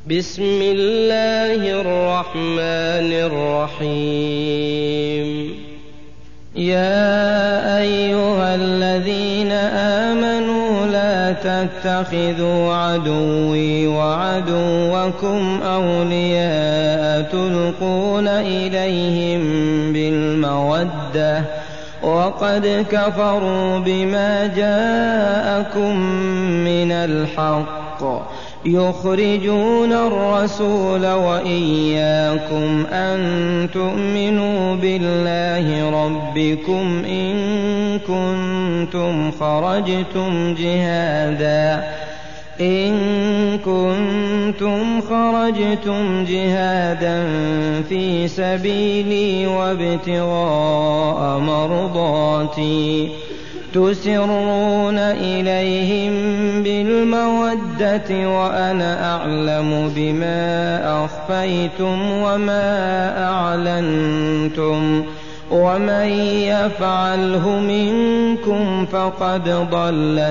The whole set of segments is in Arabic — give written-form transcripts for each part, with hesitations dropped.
بسم الله الرحمن الرحيم. يا أيها الذين آمنوا لا تتخذوا عدوي وعدوكم أولياء تلقون إليهم بالمودة وقد كفروا بما جاءكم من الحق يخرجون الرسول وإياكم أن تؤمنوا بالله ربكم إن كنتم خرجتم جهادا في سبيلي وابتغاء مرضاتي تسرون إليهم بالمودة وأنا أعلم بما أخفيتم وما أعلنتم ومن يفعله منكم فقد ضل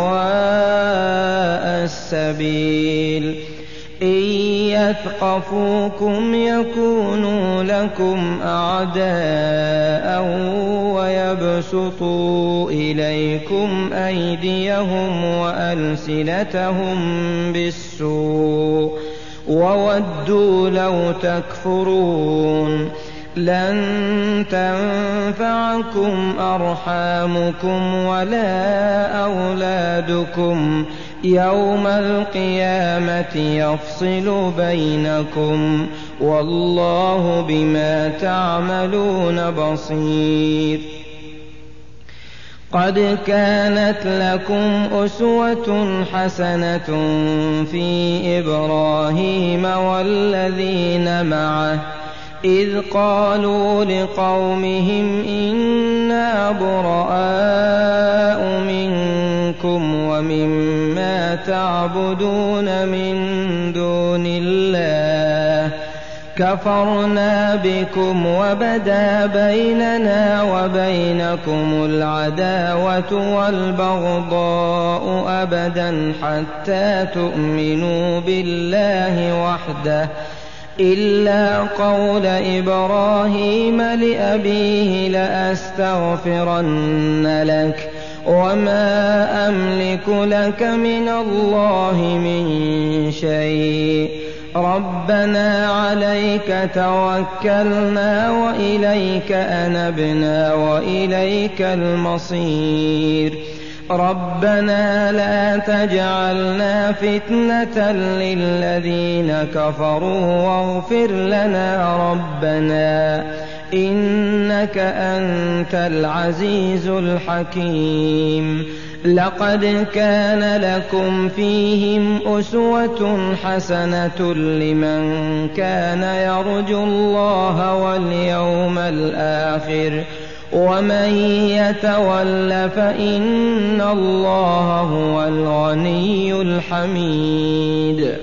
سواء السبيل. إن يثقفوكم يكونوا لكم أعداء ويبسطوا إليكم أيديهم وألسنتهم بالسوء وودوا لو تكفرون. لن تنفعكم أرحامكم ولا أولادكم يوم القيامة يفصل بينكم والله بما تعملون بصير. قد كانت لكم أسوة حسنة في إبراهيم والذين معه إذ قالوا لقومهم إنا براء منكم ومما تعبدون من دون الله كفرنا بكم وبدا بيننا وبينكم العداوة والبغضاء أبدا حتى تؤمنوا بالله وحده إلا قول إبراهيم لأبيه لأستغفرن لك وما أملك لك من الله من شيء ربنا عليك توكلنا وإليك أنبنا وإليك المصير. ربنا لا تجعلنا فتنة للذين كفروا واغفر لنا ربنا إنك أنت العزيز الحكيم. لقد كان لكم فيهم أسوة حسنة لمن كان يرجو الله واليوم الآخر ومن يتول فإن الله هو الغني الحميد.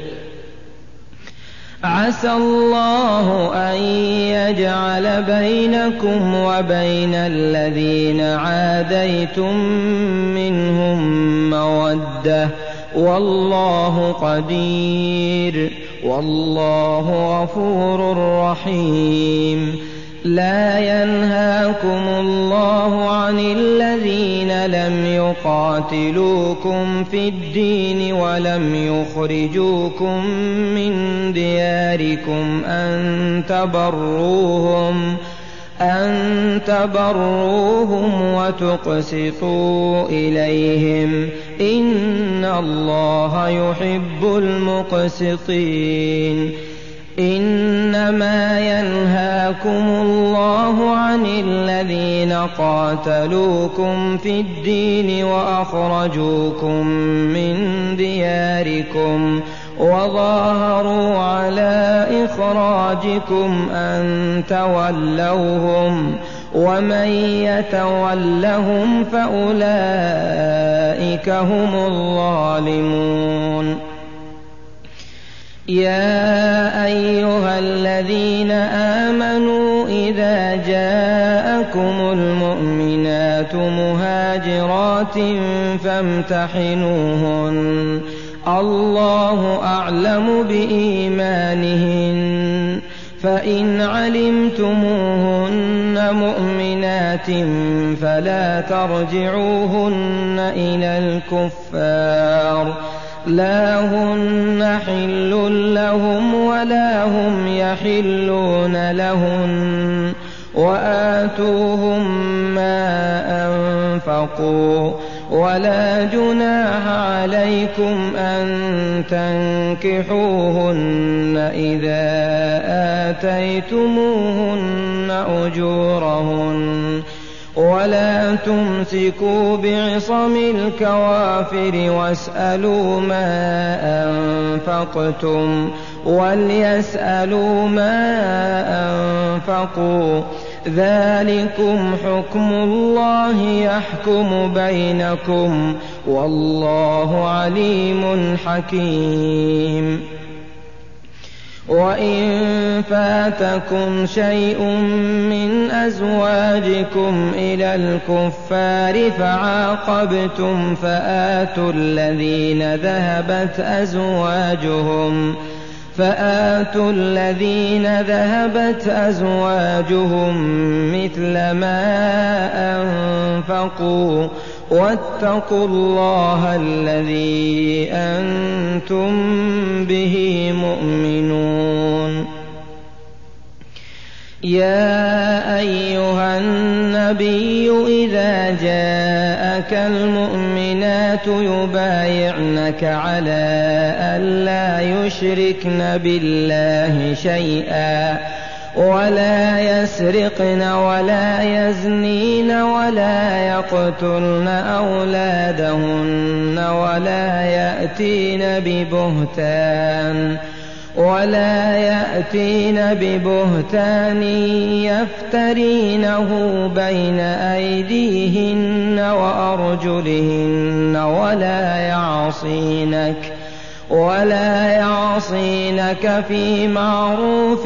عسى الله أن يجعل بينكم وبين الذين عاديتم منهم مودة والله قدير والله غفور رحيم. لا ينهاكم الله عن الذين لم يقاتلوكم في الدين ولم يخرجوكم من دياركم أن تبروهم وتقسطوا إليهم إن الله يحب المقسطين. إنما ينهاكم الله عن الذين قاتلوكم في الدين وأخرجوكم من دياركم وظاهروا على إخراجكم أن تولوهم ومن يتولهم فأولئك هم الظالمون. يا أيها الذين آمنوا إذا جاءكم المؤمنات مهاجرات فامتحنوهن الله أعلم بإيمانهن فإن علمتموهن مؤمنات فلا ترجعوهن إلى الكفار لا هن حل لهم ولا هم يحلون لهن وآتوهم ما أنفقوا ولا جناح عليكم أن تنكحوهن إذا آتيتموهن أجورهن ولا تمسكوا بعصم الكوافر واسألوا ما أنفقتم وليسألوا ما أنفقوا ذلكم حكم الله يحكم بينكم والله عليم حكيم وإن فاتكم شيء من أزواجكم إلى الكفار فعاقبتم فآتوا الذين ذهبت أزواجهم مثل ما أنفقوا واتقوا الله الذي أنتم به مؤمنون يا أيها النبي إذا جاءك المؤمنات يبايعنك على ألا يشركن بالله شيئا ولا يسرقن ولا يزنين ولا يقتلن أولادهن ولا يأتين ببهتان يفترينه بين أيديهن وأرجلهن ولا يعصينك في معروف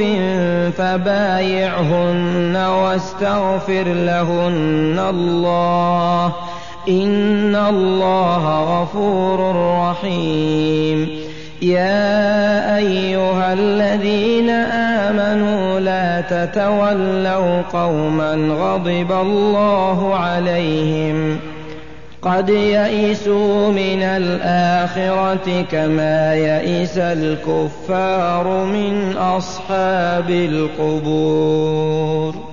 فبايعهن واستغفر لهن الله إن الله غفور رحيم يا أيها الذين آمنوا لا تتولوا قوما غضب الله عليهم قد يئسوا من الآخرة كما يئس الكفار من أصحاب القبور